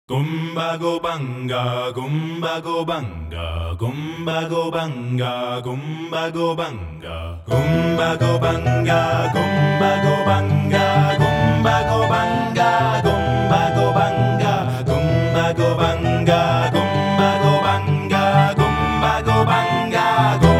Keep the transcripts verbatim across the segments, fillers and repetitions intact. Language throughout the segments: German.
Gumba go banga, gumba go banga, gumba go banga, gumba go banga, gumba go banga, gumba go banga, gumba go banga, gumba go banga, gumba go banga, gumba go banga, gumba go banga, gumba.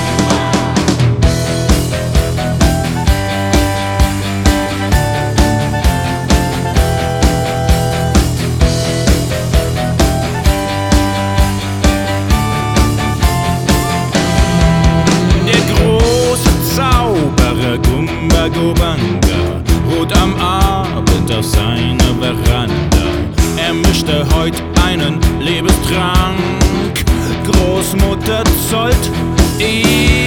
Gumba go banga, ruht am Abend auf seiner Veranda. Er mischte heut einen Liebestrank. Großmutter zollt ihm